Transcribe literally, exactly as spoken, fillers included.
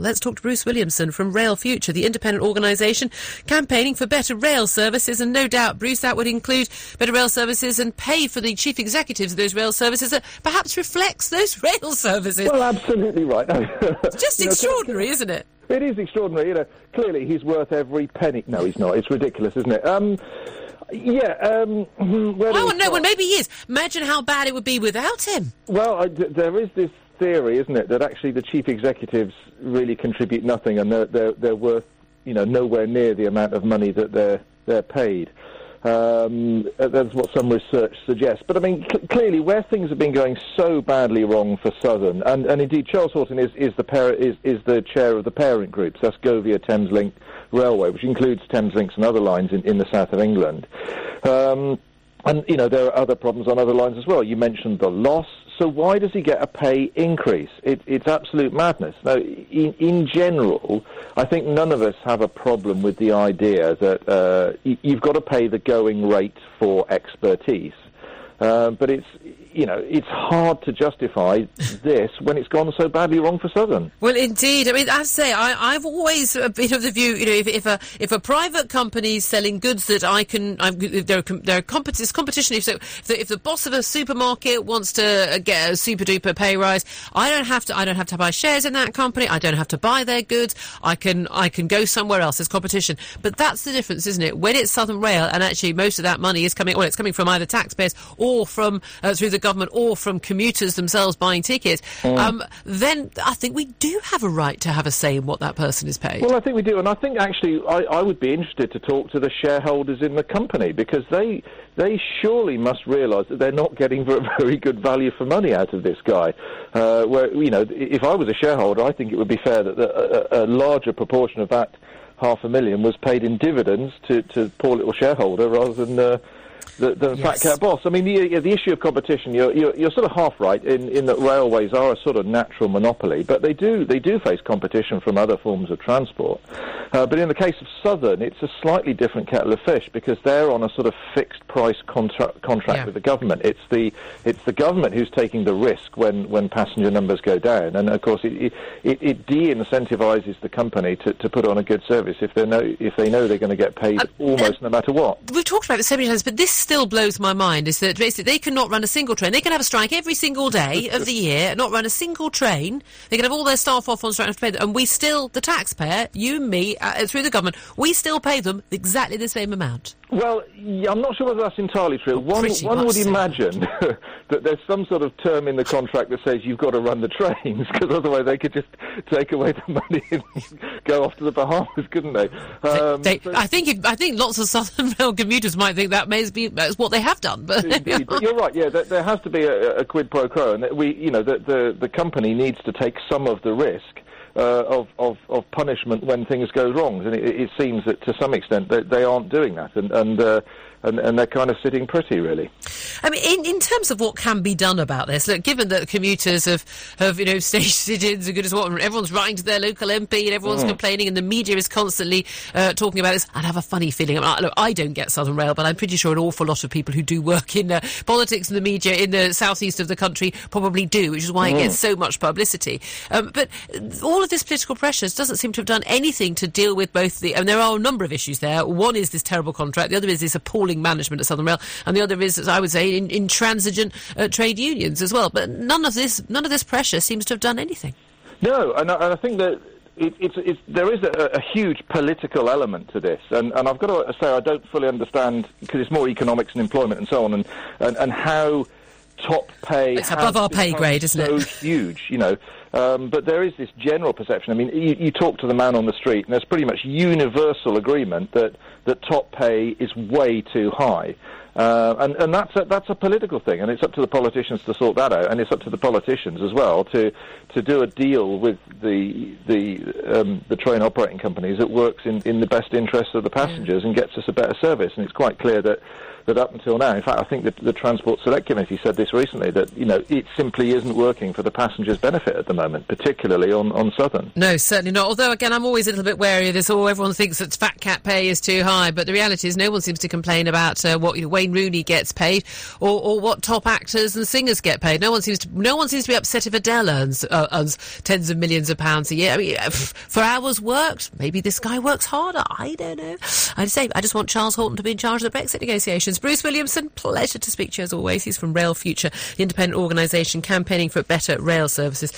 Let's talk to Bruce Williamson from Rail Future, the independent organisation campaigning for better rail services. And no doubt, Bruce, that would include better rail services and pay for the chief executives of those rail services that perhaps reflects those rail services. Well, absolutely right. It's just you extraordinary, know, isn't it? It is extraordinary. You know, clearly he's worth every penny. No, he's not. It's ridiculous, isn't it? Um, yeah. Um, where oh, no, well, maybe he is. Imagine how bad it would be without him. Well, I, d- there is this theory, isn't it, that actually the chief executives really contribute nothing, and they're they're, they're worth, you know, nowhere near the amount of money that they're they're paid. Um, that's what some research suggests. But I mean, cl- clearly, where things have been going so badly wrong for Southern, and, and indeed Charles Horton is is the par- is is the chair of the parent group, so that's Govia Thameslink Railway, which includes Thameslink and other lines in, in the south of England. Um, and you know, there are other problems on other lines as well. You mentioned the loss. So why does he get a pay increase? It, it's absolute madness. Now, in, in general, I think none of us have a problem with the idea that uh, y- you've got to pay the going rate for expertise. Uh, but it's, you know, it's hard to justify this when it's gone so badly wrong for Southern. Well, indeed. I mean, I have to say, I, I've always a bit of the view, you know, if, if a if a private company is selling goods that I can, I'm, there there are compet- competition. If so, if the, if the boss of a supermarket wants to get a super duper pay rise, I don't have to. I don't have to buy shares in that company. I don't have to buy their goods. I can I can go somewhere else. There's competition. But that's the difference, isn't it? When it's Southern Rail, and actually most of that money is coming, well, it's coming from either taxpayers or from uh, through the government or from commuters themselves buying tickets, mm. um, then I think we do have a right to have a say in what that person is paid. Well, I think we do, and I think actually I, I would be interested to talk to the shareholders in the company, because they they surely must realise that they're not getting very good value for money out of this guy. Uh, where, you know, if I was a shareholder, I think it would be fair that a, a, a larger proportion of that half a million was paid in dividends to, to poor little shareholder rather than... Uh, The, the yes. fat cat boss. I mean, the, the issue of competition, you're, you're, you're sort of half right in, in that railways are a sort of natural monopoly, but they do they do face competition from other forms of transport. Uh, but in the case of Southern, it's a slightly different kettle of fish, because they're on a sort of fixed price contra- contract yeah. with the government. It's the it's the government who's taking the risk when, when passenger numbers go down, and of course it it, it de-incentivises the company to, to put on a good service if they know if they know they're going to get paid uh, almost uh, no matter what. We've talked about it so many times, but this still blows my mind, is that basically they cannot run a single train. They can have a strike every single day of the year, not run a single train. They can have all their staff off on strike and have to pay them, and we still, the taxpayer, you and me, uh, through the government, we still pay them exactly the same amount. Well, yeah, I'm not sure whether that's entirely true. One, one would so. imagine that there's some sort of term in the contract that says you've got to run the trains, because otherwise they could just take away the money and go off to the Bahamas, couldn't they? Um, they, they so I think if, I think lots of Southern Rail commuters might think that may be that's what they have done. But, indeed, but you're right. Yeah, there, there has to be a, a quid pro quo, and we, you know, the, the the company needs to take some of the risk. Uh, of, of, of punishment when things go wrong, and it, it seems that to some extent they, they aren't doing that, and and, uh, and and they're kind of sitting pretty, really. I mean, in, in terms of what can be done about this, look, given that commuters have, have you know, stage sit-ins and good as what, and everyone's writing to their local M P and everyone's mm. complaining, and the media is constantly uh, talking about this, I have a funny feeling. I mean, look, I don't get Southern Rail, but I'm pretty sure an awful lot of people who do work in uh, politics and the media in the southeast of the country probably do, which is why mm. it gets so much publicity. Um, but all of this political pressures doesn't seem to have done anything to deal with both the... And there are a number of issues there. One is this terrible contract. The other is this appalling management at Southern Rail, and the other is, as I would say, in, intransigent uh, trade unions as well. But none of this, none of this pressure seems to have done anything. No, and I, and I think that it, it's, it's, there is a, a huge political element to this, and, and I've got to say I don't fully understand, because it's more economics and employment and so on, and and, and how top pay it's above our pay grade, isn't so it? Huge, you know. Um, but there is this general perception. I mean, you, you talk to the man on the street, and there's pretty much universal agreement that, that top pay is way too high. Uh, and, and that's a, that's a political thing, and it's up to the politicians to sort that out, and it's up to the politicians as well to to do a deal with the the um, the train operating companies that works in, in the best interest of the passengers yeah. and gets us a better service. And it's quite clear that that up until now, in fact, I think that the Transport Select Committee said this recently, that, you know, it simply isn't working for the passengers' benefit at the moment, particularly on, on Southern. No, certainly not. Although, again, I'm always a little bit wary of this. Oh, everyone thinks that fat cat pay is too high, but the reality is no one seems to complain about uh, what you know, Wayne Rooney gets paid, or, or what top actors and singers get paid. No one seems to no one seems to be upset if Adele earns, uh, earns tens of millions of pounds a year. I mean, for hours worked, maybe this guy works harder. I don't know. I'd say I just want Charles Horton to be in charge of the Brexit negotiations. Bruce Williamson, pleasure to speak to you as always. He's from Rail Future, the independent organisation campaigning for better rail services.